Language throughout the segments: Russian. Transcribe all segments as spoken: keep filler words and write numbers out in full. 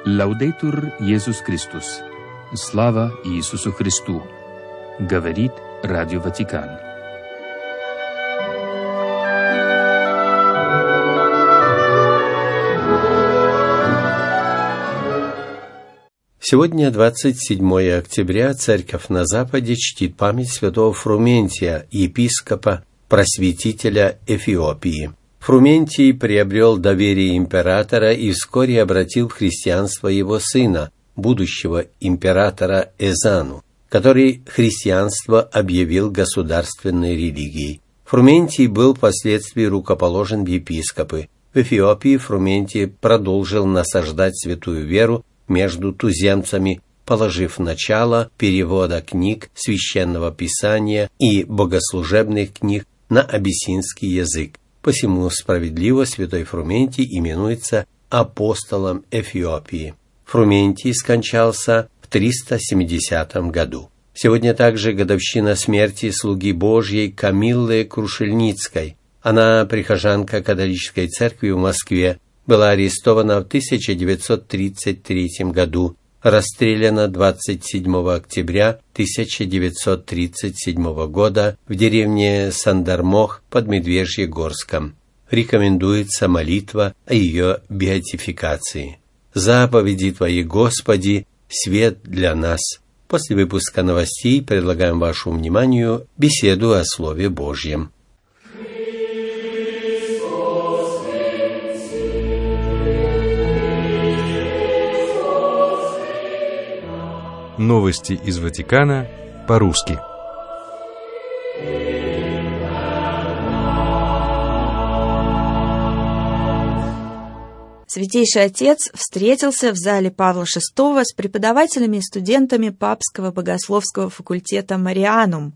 Лаудейтур Иисус Христос. Слава Иисусу Христу. Говорит Радио Ватикан. Сегодня, двадцать седьмое октября, Церковь на Западе чтит память святого Фрументия, епископа, просветителя Эфиопии. Фрументий приобрел доверие императора и вскоре обратил в христианство его сына, будущего императора Эзану, который христианство объявил государственной религией. Фрументий был впоследствии рукоположен в епископы. В Эфиопии Фрументий продолжил насаждать святую веру между туземцами, положив начало перевода книг Священного Писания и богослужебных книг на абиссинский язык. Посему справедливо святой Фрументий именуется апостолом Эфиопии. Фрументий скончался в триста семидесятом году. Сегодня также годовщина смерти слуги Божьей Камиллы Крушельницкой. Она прихожанка католической церкви в Москве, была арестована в тысяча девятьсот тридцать третьем году, расстреляна двадцать седьмого октября тысяча девятьсот тридцать седьмого года в деревне Сандармох под Медвежьегорском. Рекомендуется молитва о ее беатификации. «Заповеди Твои, Господи, свет для нас». После выпуска новостей предлагаем вашему вниманию беседу о Слове Божьем. Новости из Ватикана по-русски. Святейший Отец встретился в зале Павла шестого с преподавателями и студентами Папского богословского факультета Марианум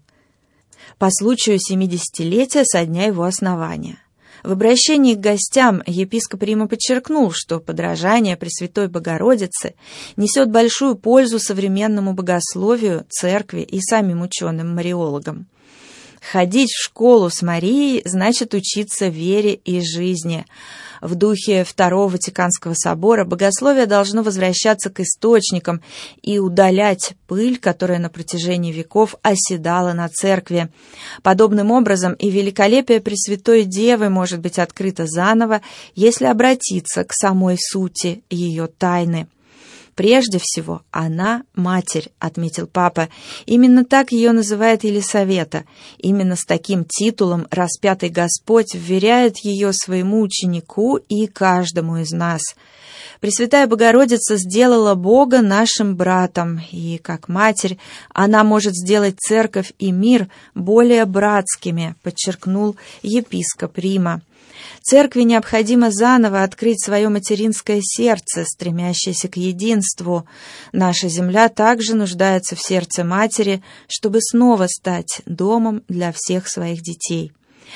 по случаю семидесятилетия со дня его основания. В обращении к гостям епископ Рима подчеркнул, что подражание Пресвятой Богородице несет большую пользу современному богословию, церкви и самим ученым-мариологам. Ходить в школу с Марией значит учиться вере и жизни. В духе Второго Ватиканского собора богословие должно возвращаться к источникам и удалять пыль, которая на протяжении веков оседала на церкви. Подобным образом и великолепие Пресвятой Девы может быть открыто заново, если обратиться к самой сути ее тайны. «Прежде всего, она – Матерь», — отметил Папа. Именно так ее называет Елисавета. Именно с таким титулом распятый Господь вверяет ее своему ученику и каждому из нас. Пресвятая Богородица сделала Бога нашим братом, и, как Матерь, она может сделать церковь и мир более братскими, подчеркнул епископ Рима. Церкви необходимо заново открыть свое материнское сердце, стремящееся к единству. Наша земля также нуждается в сердце матери, чтобы снова стать домом для всех своих детей.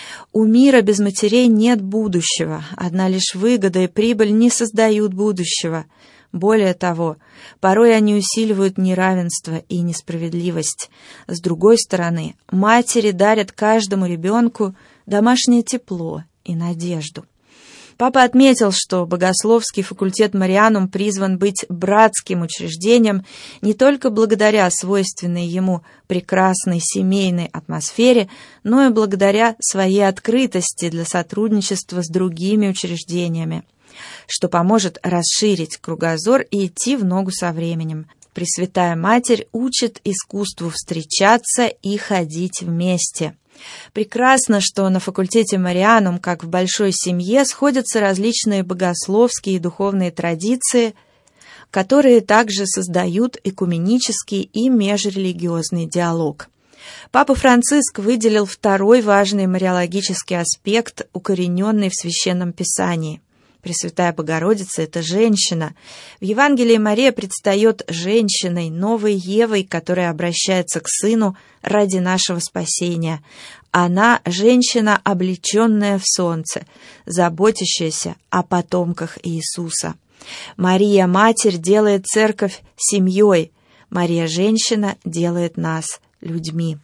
У мира без матерей нет будущего. Одна лишь выгода и прибыль не создают будущего. Более того, порой они усиливают неравенство и несправедливость. С другой стороны, матери дарят каждому ребенку домашнее тепло и надежду. Папа отметил, что богословский факультет Марианум призван быть братским учреждением не только благодаря свойственной ему прекрасной семейной атмосфере, но и благодаря своей открытости для сотрудничества с другими учреждениями, что поможет расширить кругозор и идти в ногу со временем. Пресвятая Матерь учит искусству встречаться и ходить вместе. Прекрасно, что на факультете Марианум, как в большой семье, сходятся различные богословские и духовные традиции, которые также создают экуменический и межрелигиозный диалог. Папа Франциск выделил второй важный мариологический аспект, укорененный в Священном Писании. Пресвятая Богородица — это женщина. В Евангелии Мария предстает женщиной, новой Евой, которая обращается к Сыну ради нашего спасения. Она — женщина, облеченная в солнце, заботящаяся о потомках Иисуса. Мария, Матерь, делает церковь семьей. Мария, женщина, делает нас людьми.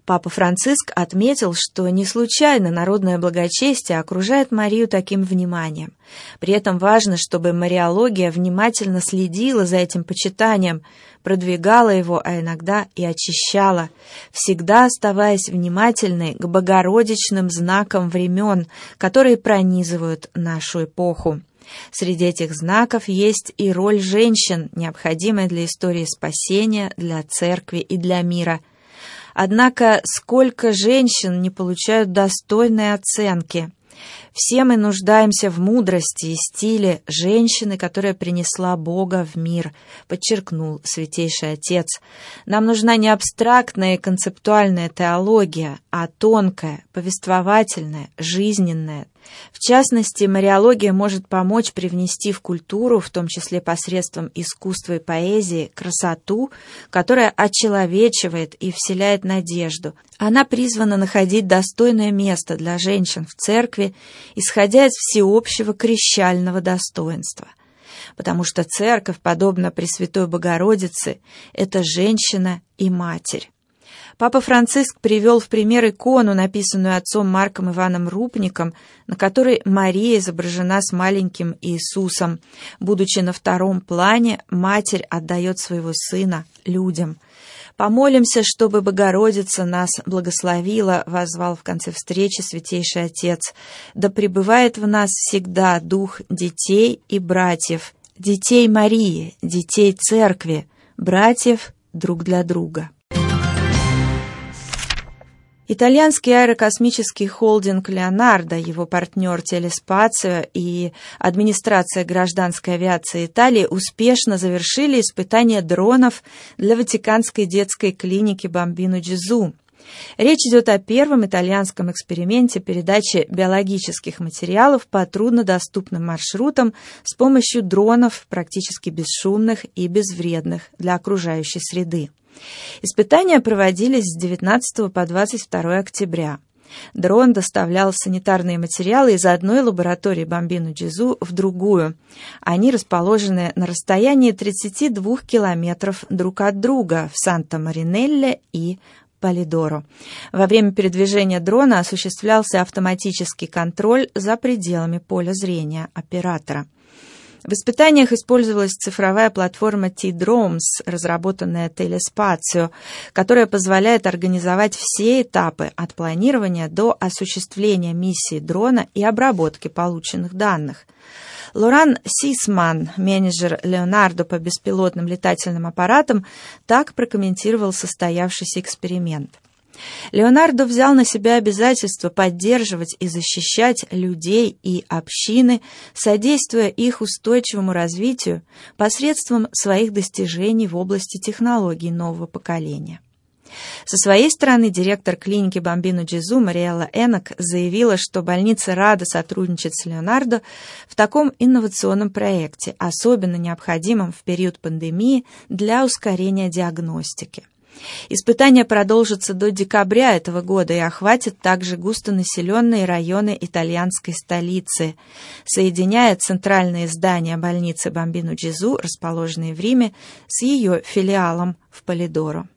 Папа Франциск отметил, что не случайно народное благочестие окружает Марию таким вниманием. При этом важно, чтобы мариология внимательно следила за этим почитанием, продвигала его, а иногда и очищала, всегда оставаясь внимательной к богородичным знакам времен, которые пронизывают нашу эпоху. Среди этих знаков есть и роль женщин, необходимая для истории спасения, для церкви и для мира. Однако сколько женщин не получают достойной оценки? Все мы нуждаемся в мудрости и стиле женщины, которая принесла Бога в мир, подчеркнул Святейший Отец. Нам нужна не абстрактная и концептуальная теология, а тонкая, повествовательная, жизненная. В частности, мариология может помочь привнести в культуру, в том числе посредством искусства и поэзии, красоту, которая очеловечивает и вселяет надежду. Она призвана находить достойное место для женщин в церкви, исходя из всеобщего крещального достоинства. Потому что церковь, подобно Пресвятой Богородице, это женщина и матерь. Папа Франциск привел в пример икону, написанную отцом Марком Иваном Рупником, на которой Мария изображена с маленьким Иисусом. Будучи на втором плане, матерь отдает своего сына людям. «Помолимся, чтобы Богородица нас благословила», — воззвал в конце встречи Святейший Отец. «Да пребывает в нас всегда дух детей и братьев, детей Марии, детей Церкви, братьев друг для друга». Итальянский аэрокосмический холдинг «Леонардо», его партнер «Телеспацио» и администрация гражданской авиации Италии успешно завершили испытания дронов для Ватиканской детской клиники «Бамбино Джезу». Речь идет о первом итальянском эксперименте передачи биологических материалов по труднодоступным маршрутам с помощью дронов, практически бесшумных и безвредных для окружающей среды. Испытания проводились с девятнадцатого по двадцать второе октября. Дрон доставлял санитарные материалы из одной лаборатории Бамбино Джезу в другую. Они расположены на расстоянии тридцати двух километров друг от друга в Санта-Маринелле и Полидоро. Во время передвижения дрона осуществлялся автоматический контроль за пределами поля зрения оператора. В испытаниях использовалась цифровая платформа T-Drones, разработанная Телеспацио, которая позволяет организовать все этапы от планирования до осуществления миссии дрона и обработки полученных данных. Лоран Сисман, менеджер Леонардо по беспилотным летательным аппаратам, так прокомментировал состоявшийся эксперимент. Леонардо взял на себя обязательство поддерживать и защищать людей и общины, содействуя их устойчивому развитию посредством своих достижений в области технологий нового поколения. Со своей стороны директор клиники Бамбино Джезу Мариэлла Энок заявила, что больница рада сотрудничать с Леонардо в таком инновационном проекте, особенно необходимом в период пандемии для ускорения диагностики. Испытания продолжатся до декабря этого года и охватят также густонаселенные районы итальянской столицы, соединяя центральные здания больницы Бамбино Джезу, расположенные в Риме, с ее филиалом в Полидоро.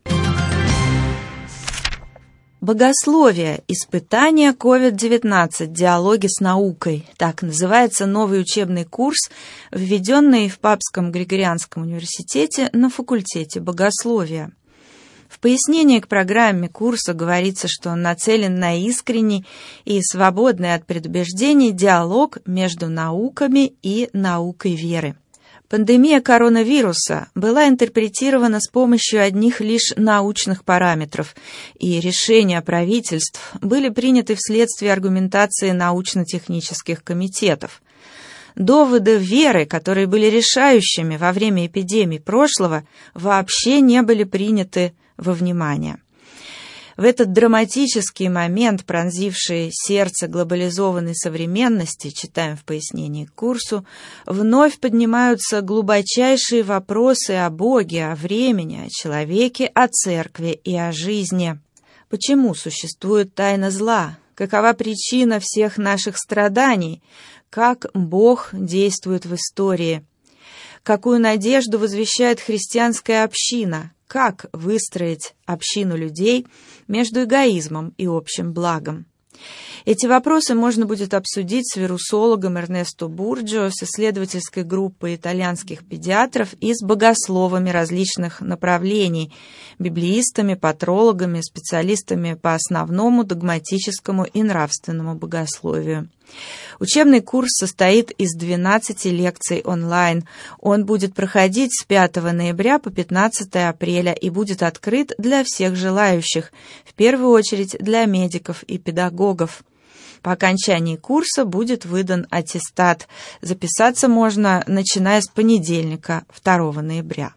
Богословие. Испытания ковид девятнадцать. Диалоги с наукой. Так называется новый учебный курс, введенный в Папском Григорианском университете на факультете богословия. В пояснении к программе курса говорится, что он нацелен на искренний и свободный от предубеждений диалог между науками и наукой веры. Пандемия коронавируса была интерпретирована с помощью одних лишь научных параметров, и решения правительств были приняты вследствие аргументации научно-технических комитетов. Доводы веры, которые были решающими во время эпидемий прошлого, вообще не были приняты во внимание. В этот драматический момент, пронзивший сердце глобализованной современности, читаем в пояснении к курсу, вновь поднимаются глубочайшие вопросы о Боге, о времени, о человеке, о церкви и о жизни. Почему существует тайна зла? Какова причина всех наших страданий? Как Бог действует в истории? Какую надежду возвещает христианская община? как выстроить общину людей между эгоизмом и общим благом. Эти вопросы можно будет обсудить с вирусологом Эрнесто Бурджио, с исследовательской группой итальянских педиатров и с богословами различных направлений, библеистами, патрологами, специалистами по основному догматическому и нравственному богословию. Учебный курс состоит из двенадцати лекций онлайн. Он будет проходить с пятого ноября по пятнадцатое апреля и будет открыт для всех желающих, в первую очередь для медиков и педагогов. По окончании курса будет выдан аттестат. Записаться можно, начиная с понедельника, второго ноября.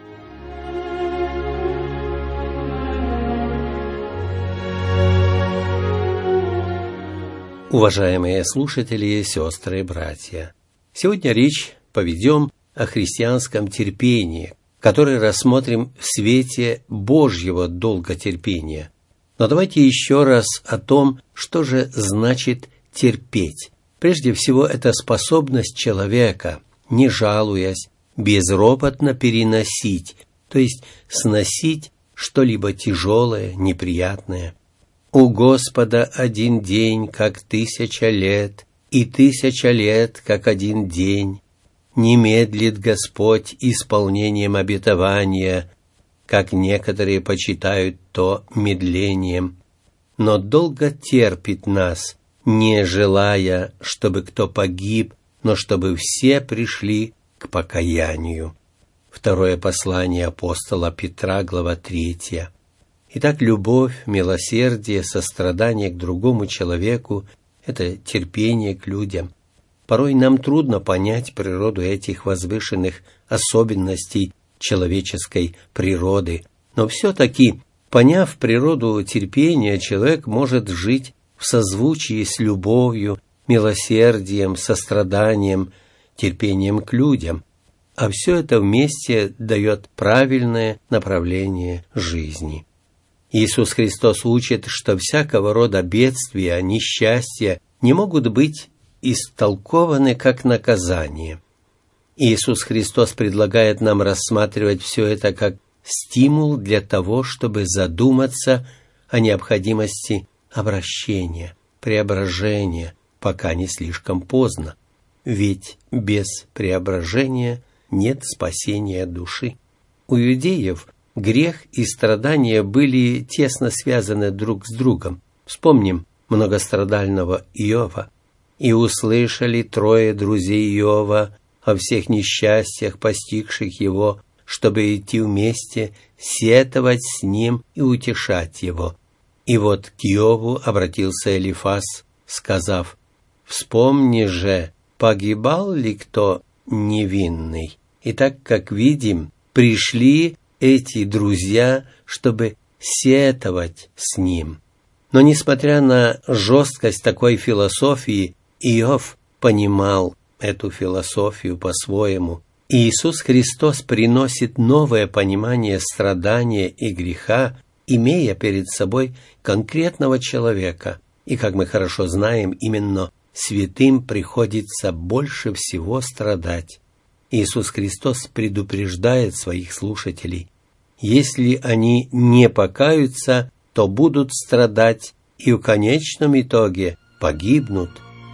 Уважаемые слушатели, сестры и братья, сегодня речь поведем о христианском терпении, которое рассмотрим в свете Божьего долготерпения. Но давайте еще раз о том, что же значит терпеть. Прежде всего, это способность человека, не жалуясь, безропотно переносить, то есть сносить что-либо тяжелое, неприятное. «У Господа один день, как тысяча лет, и тысяча лет, как один день. Не медлит Господь исполнением обетования, как некоторые почитают то медлением, но долго терпит нас, не желая, чтобы кто погиб, но чтобы все пришли к покаянию». Второе послание апостола Петра, глава третья. Итак, любовь, милосердие, сострадание к другому человеку – это терпение к людям. Порой нам трудно понять природу этих возвышенных особенностей человеческой природы, но все-таки, поняв природу терпения, человек может жить в созвучии с любовью, милосердием, состраданием, терпением к людям, а все это вместе дает правильное направление жизни. Иисус Христос учит, что всякого рода бедствия, несчастья не могут быть истолкованы как наказание. Иисус Христос предлагает нам рассматривать все это как стимул для того, чтобы задуматься о необходимости обращения, преображения, пока не слишком поздно. Ведь без преображения нет спасения души. У иудеев грех и страдания были тесно связаны друг с другом. Вспомним многострадального Иова. «И услышали трое друзей Иова о всех несчастьях, постигших его, чтобы идти вместе, сетовать с ним и утешать его. И вот к Иову обратился Элифаз, сказав: вспомни же, погибал ли кто невинный? И так, как видим, пришли эти друзья, чтобы сетовать с ним». Но, несмотря на жесткость такой философии, Иов понимал эту философию по-своему. И Иисус Христос приносит новое понимание страдания и греха, имея перед собой конкретного человека. И, как мы хорошо знаем, именно святым приходится больше всего страдать. Иисус Христос предупреждает своих слушателей: если они не покаются, то будут страдать и в конечном итоге погибнут.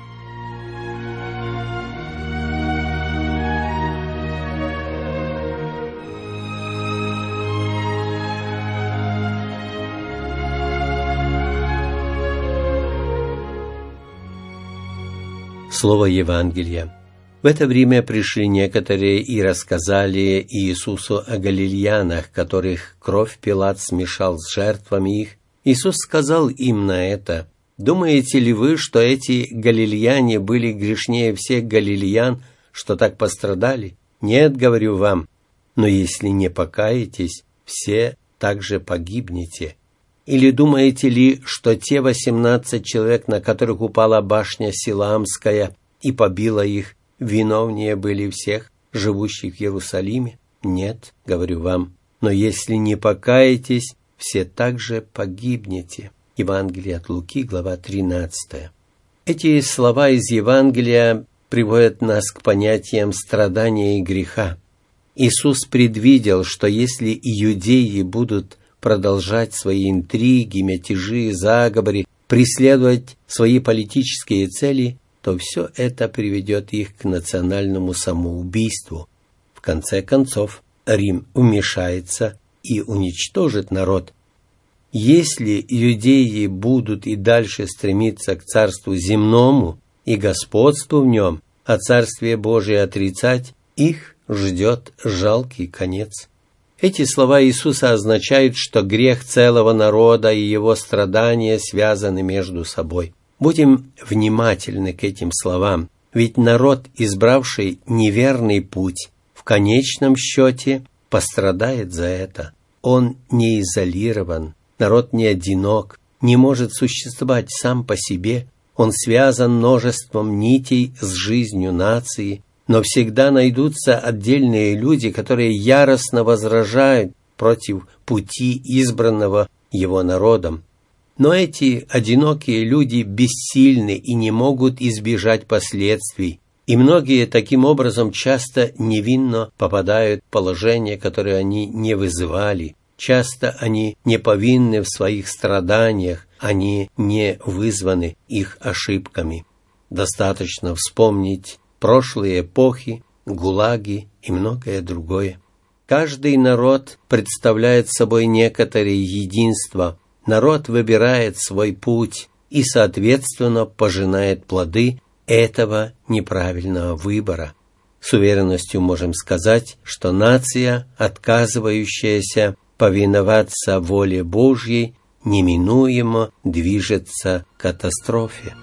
Слово Евангелия. В это время пришли некоторые и рассказали Иисусу о галилеянах, которых кровь Пилат смешал с жертвами их. Иисус сказал им на это: «Думаете ли вы, что эти галилеяне были грешнее всех галилеян, что так пострадали? Нет, говорю вам, но если не покаетесь, все также погибнете. Или думаете ли, что те восемнадцать человек, на которых упала башня Силаамская и побила их, виновнее были всех, живущих в Иерусалиме? Нет, говорю вам, но если не покаетесь, все также погибнете». Евангелие от Луки, глава тринадцатая. Эти слова из Евангелия приводят нас к понятиям страдания и греха. Иисус предвидел, что если иудеи будут продолжать свои интриги, мятежи, заговоры, преследовать свои политические цели, то все это приведет их к национальному самоубийству. В конце концов, Рим вмешается и уничтожит народ. Если иудеи будут и дальше стремиться к царству земному и господству в нем, а Царствие Божие отрицать, их ждет жалкий конец. Эти слова Иисуса означают, что грех целого народа и его страдания связаны между собой. Будем внимательны к этим словам, ведь народ, избравший неверный путь, в конечном счете пострадает за это. Он не изолирован, народ не одинок, не может существовать сам по себе. Он связан множеством нитей с жизнью нации, но всегда найдутся отдельные люди, которые яростно возражают против пути, избранного его народом. Но эти одинокие люди бессильны и не могут избежать последствий, и многие таким образом часто невинно попадают в положение, которое они не вызывали. Часто они не повинны в своих страданиях, они не вызваны их ошибками. Достаточно вспомнить прошлые эпохи, гулаги и многое другое. Каждый народ представляет собой некоторое единство. Народ выбирает свой путь и, соответственно, пожинает плоды этого неправильного выбора. С уверенностью можем сказать, что нация, отказывающаяся повиноваться воле Божьей, неминуемо движется к катастрофе.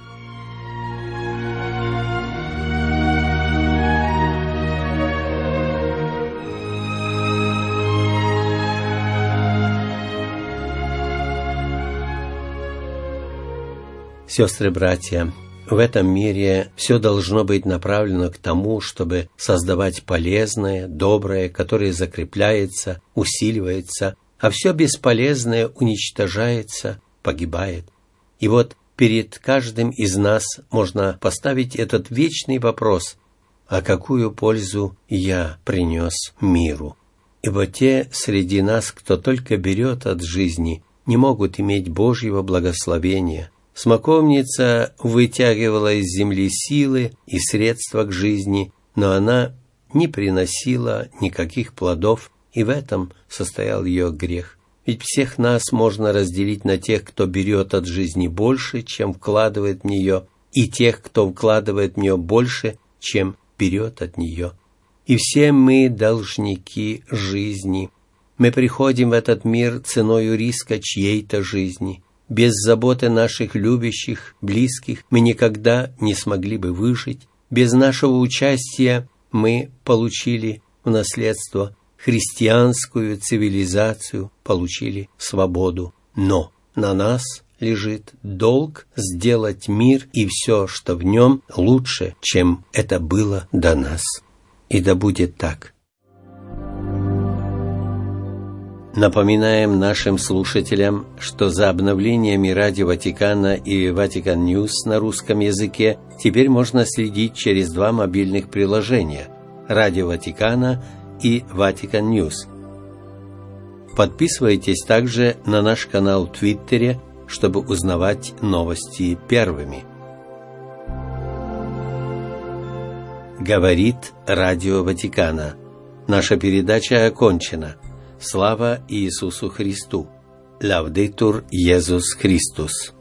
Сестры-братья, в этом мире все должно быть направлено к тому, чтобы создавать полезное, доброе, которое закрепляется, усиливается, а все бесполезное уничтожается, погибает. И вот перед каждым из нас можно поставить этот вечный вопрос: а какую пользу я принес миру? Ибо те среди нас, кто только берет от жизни, не могут иметь Божьего благословения. Смоковница вытягивала из земли силы и средства к жизни, но она не приносила никаких плодов, и в этом состоял ее грех. Ведь всех нас можно разделить на тех, кто берет от жизни больше, чем вкладывает в нее, и тех, кто вкладывает в нее больше, чем берет от нее. И все мы должники жизни. Мы приходим в этот мир ценою риска чьей-то жизни. Без заботы наших любящих, близких мы никогда не смогли бы выжить. Без нашего участия мы получили в наследство христианскую цивилизацию, получили свободу. Но на нас лежит долг сделать мир и все, что в нем, лучше, чем это было до нас. И да будет так. Напоминаем нашим слушателям, что за обновлениями Радио Ватикана и Ватикан Ньюс на русском языке теперь можно следить через два мобильных приложения – Радио Ватикана и Ватикан Ньюс. Подписывайтесь также на наш канал в Твиттере, чтобы узнавать новости первыми. Говорит Радио Ватикана. Наша передача окончена. Слава Иисусу Христу! Лаудетур Иисус Христос!